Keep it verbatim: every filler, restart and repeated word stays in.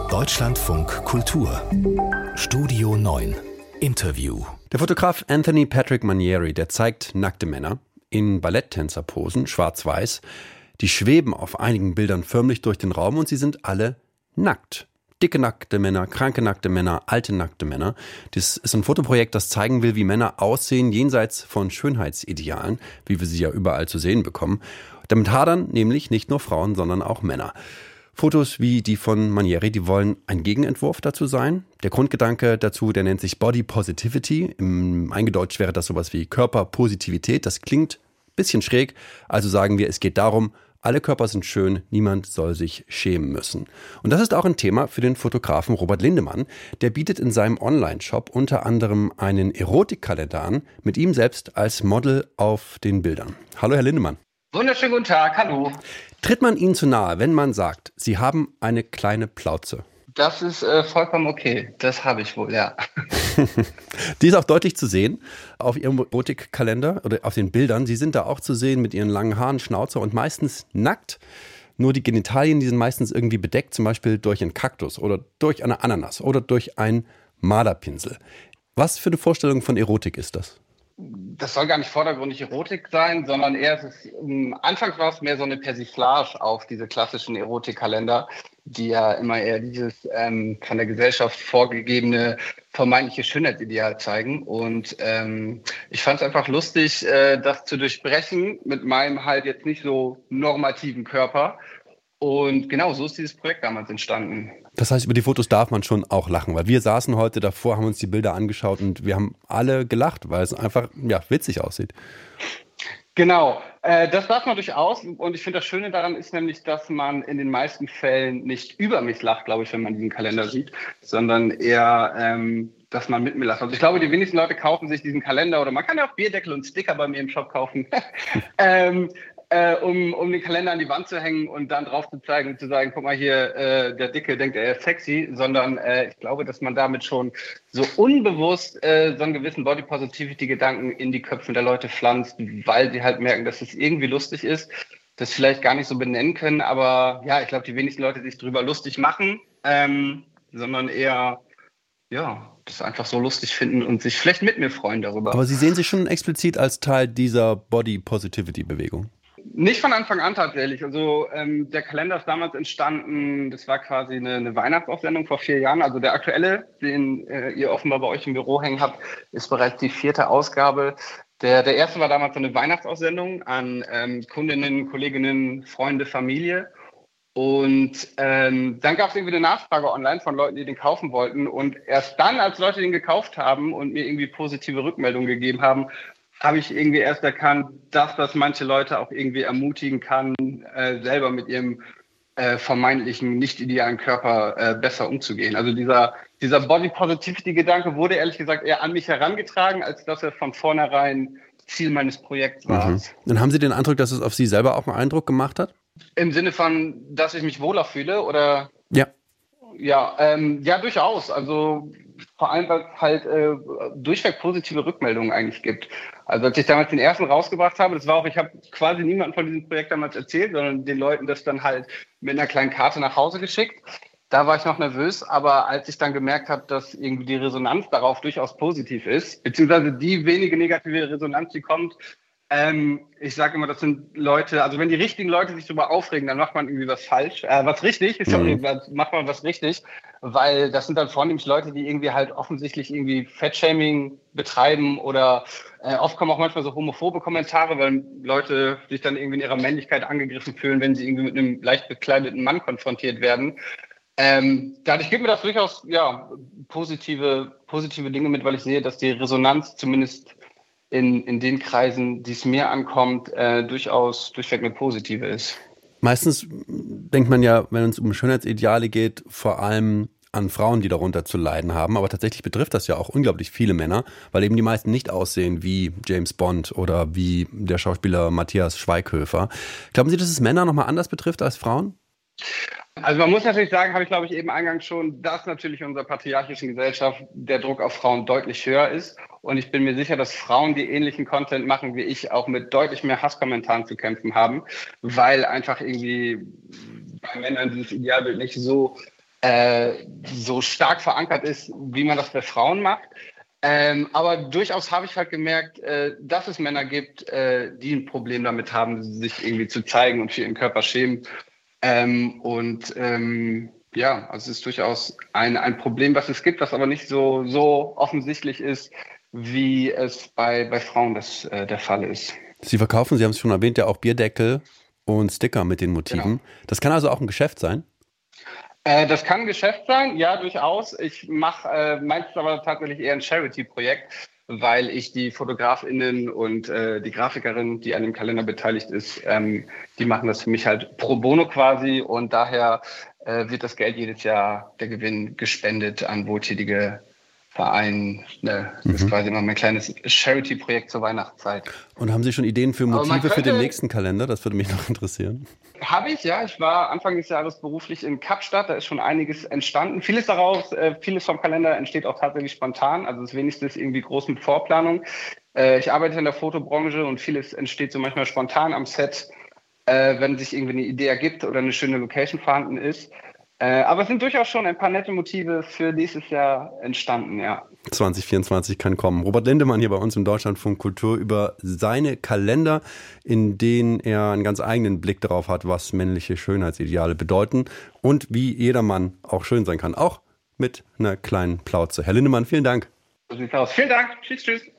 Deutschlandfunk Kultur Studio neun Interview. Der Fotograf Anthony Patrick Manieri, der zeigt nackte Männer in Balletttänzerposen, schwarz-weiß. Die schweben auf einigen Bildern förmlich durch den Raum und sie sind alle nackt. Dicke nackte Männer, kranke nackte Männer, alte nackte Männer. Das ist ein Fotoprojekt, das zeigen will, wie Männer aussehen, jenseits von Schönheitsidealen, wie wir sie ja überall zu sehen bekommen. Damit hadern nämlich nicht nur Frauen, sondern auch Männer. Fotos wie die von Manieri, die wollen ein Gegenentwurf dazu sein. Der Grundgedanke dazu, der nennt sich Body Positivity. Im Eingedeutscht wäre das sowas wie Körperpositivität. Das klingt ein bisschen schräg. Also sagen wir, es geht darum, alle Körper sind schön, niemand soll sich schämen müssen. Und das ist auch ein Thema für den Fotografen Robert Lindemann. Der bietet in seinem Online-Shop unter anderem einen Erotikkalender an, mit ihm selbst als Model auf den Bildern. Hallo, Herr Lindemann. Wunderschönen guten Tag, hallo. Tritt man Ihnen zu nahe, wenn man sagt, Sie haben eine kleine Plauze? Das ist äh, vollkommen okay. Das habe ich wohl, ja. Die ist auch deutlich zu sehen auf Ihrem Erotikkalender oder auf den Bildern. Sie sind da auch zu sehen mit Ihren langen Haaren, Schnauze und meistens nackt. Nur die Genitalien, die sind meistens irgendwie bedeckt, zum Beispiel durch einen Kaktus oder durch eine Ananas oder durch einen Malerpinsel. Was für eine Vorstellung von Erotik ist das? Das soll gar nicht vordergründig Erotik sein, sondern eher, es ist, um, anfangs war es mehr so eine Persiflage auf diese klassischen Erotikkalender, die ja immer eher dieses ähm, von der Gesellschaft vorgegebene vermeintliche Schönheitsideal zeigen. Und ähm, ich fand es einfach lustig, äh, das zu durchbrechen mit meinem halt jetzt nicht so normativen Körper. Und genau, so ist dieses Projekt damals entstanden. Das heißt, über die Fotos darf man schon auch lachen, weil wir saßen heute davor, haben uns die Bilder angeschaut und wir haben alle gelacht, weil es einfach ja, witzig aussieht. Genau, äh, das darf man durchaus. Und ich finde, das Schöne daran ist nämlich, dass man in den meisten Fällen nicht über mich lacht, glaube ich, wenn man diesen Kalender sieht, sondern eher, ähm, dass man mit mir lacht. Also ich glaube, die wenigsten Leute kaufen sich diesen Kalender oder man kann ja auch Bierdeckel und Sticker bei mir im Shop kaufen. ähm, Äh, um, um den Kalender an die Wand zu hängen und dann drauf zu zeigen und zu sagen, guck mal hier, äh, der Dicke denkt, er ist sexy, sondern äh, ich glaube, dass man damit schon so unbewusst äh, so einen gewissen Body-Positivity-Gedanken in die Köpfe der Leute pflanzt, weil sie halt merken, dass es irgendwie lustig ist, das vielleicht gar nicht so benennen können, aber ja, ich glaube, die wenigsten Leute sich drüber lustig machen, ähm, sondern eher, ja, das einfach so lustig finden und sich vielleicht mit mir freuen darüber. Aber Sie sehen sich schon explizit als Teil dieser Body-Positivity-Bewegung? Nicht von Anfang an tatsächlich. Also ähm, der Kalender ist damals entstanden, das war quasi eine, eine Weihnachtsaufsendung vor vier Jahren. Also der aktuelle, den äh, ihr offenbar bei euch im Büro hängen habt, ist bereits die vierte Ausgabe. Der, der erste war damals so eine Weihnachtsaussendung an ähm, Kundinnen, Kolleginnen, Freunde, Familie. Und ähm, dann gab es irgendwie eine Nachfrage online von Leuten, die den kaufen wollten. Und erst dann, als Leute den gekauft haben und mir irgendwie positive Rückmeldungen gegeben haben, habe ich irgendwie erst erkannt, dass das manche Leute auch irgendwie ermutigen kann, äh, selber mit ihrem äh, vermeintlichen, nicht idealen Körper äh, besser umzugehen. Also dieser, dieser Body-Positivity-Gedanke wurde ehrlich gesagt eher an mich herangetragen, als dass er von vornherein Ziel meines Projekts war. Mhm. Dann haben Sie den Eindruck, dass es auf Sie selber auch einen Eindruck gemacht hat? Im Sinne von, dass ich mich wohler fühle, oder? Ja. Ja, ähm, ja, durchaus. Also vor allem, weil es halt äh, durchweg positive Rückmeldungen eigentlich gibt. Also als ich damals den ersten rausgebracht habe, das war auch, ich habe quasi niemandem von diesem Projekt damals erzählt, sondern den Leuten das dann halt mit einer kleinen Karte nach Hause geschickt. Da war ich noch nervös, aber als ich dann gemerkt habe, dass irgendwie die Resonanz darauf durchaus positiv ist, beziehungsweise die wenige negative Resonanz, die kommt, Ähm, ich sage immer, das sind Leute, also wenn die richtigen Leute sich darüber aufregen, dann macht man irgendwie was falsch, äh, was richtig, sorry, mhm. macht man was richtig, weil das sind dann vornehmlich Leute, die irgendwie halt offensichtlich irgendwie Fettshaming betreiben oder äh, oft kommen auch manchmal so homophobe Kommentare, weil Leute sich dann irgendwie in ihrer Männlichkeit angegriffen fühlen, wenn sie irgendwie mit einem leicht bekleideten Mann konfrontiert werden. Ähm, dadurch gibt mir das durchaus ja positive, positive Dinge mit, weil ich sehe, dass die Resonanz zumindest in, in den Kreisen, die es mir ankommt, äh, durchaus durchweg eine positive ist. Meistens denkt man ja, wenn es um Schönheitsideale geht, vor allem an Frauen, die darunter zu leiden haben. Aber tatsächlich betrifft das ja auch unglaublich viele Männer, weil eben die meisten nicht aussehen wie James Bond oder wie der Schauspieler Matthias Schweighöfer. Glauben Sie, dass es Männer nochmal anders betrifft als Frauen? Also man muss natürlich sagen, habe ich glaube ich eben eingangs schon, dass natürlich in unserer patriarchischen Gesellschaft der Druck auf Frauen deutlich höher ist. Und ich bin mir sicher, dass Frauen, die ähnlichen Content machen wie ich, auch mit deutlich mehr Hasskommentaren zu kämpfen haben, weil einfach irgendwie bei Männern dieses Idealbild nicht so äh, so stark verankert ist, wie man das bei Frauen macht. Ähm, aber durchaus habe ich halt gemerkt, äh, dass es Männer gibt, äh, die ein Problem damit haben, sich irgendwie zu zeigen und für ihren Körper schämen. Ähm, und ähm, ja, also es ist durchaus ein, ein Problem, was es gibt, was aber nicht so, so offensichtlich ist, wie es bei, bei Frauen das, äh, der Fall ist. Sie verkaufen, Sie haben es schon erwähnt, ja auch Bierdeckel und Sticker mit den Motiven. Genau. Das kann also auch ein Geschäft sein? Äh, das kann ein Geschäft sein, ja, durchaus. Ich mache äh, meistens aber tatsächlich eher ein Charity-Projekt, weil ich die FotografInnen und äh, die Grafikerin, die an dem Kalender beteiligt ist, ähm, die machen das für mich halt pro bono quasi und daher äh, wird das Geld jedes Jahr, der Gewinn, gespendet an wohltätige Vereine. Ne? Das mhm. ist quasi immer mein kleines Charity-Projekt zur Weihnachtszeit. Und haben Sie schon Ideen für Motive könnte, für den nächsten Kalender? Das würde mich noch interessieren. Habe ich, ja. Ich war Anfang des Jahres beruflich in Kapstadt. Da ist schon einiges entstanden. Vieles daraus, äh, vieles vom Kalender entsteht auch tatsächlich spontan. Also das wenigste ist irgendwie groß mit Vorplanung. Äh, ich arbeite in der Fotobranche und vieles entsteht so manchmal spontan am Set, äh, wenn sich irgendwie eine Idee ergibt oder eine schöne Location vorhanden ist. Äh, aber es sind durchaus schon ein paar nette Motive für nächstes Jahr entstanden, ja. zwanzig vierundzwanzig kann kommen. Robert Lindemann hier bei uns im Deutschlandfunk Kultur über seine Kalender, in denen er einen ganz eigenen Blick darauf hat, was männliche Schönheitsideale bedeuten und wie jeder Mann auch schön sein kann, auch mit einer kleinen Plauze. Herr Lindemann, vielen Dank. So sieht's aus. Vielen Dank. Tschüss, tschüss.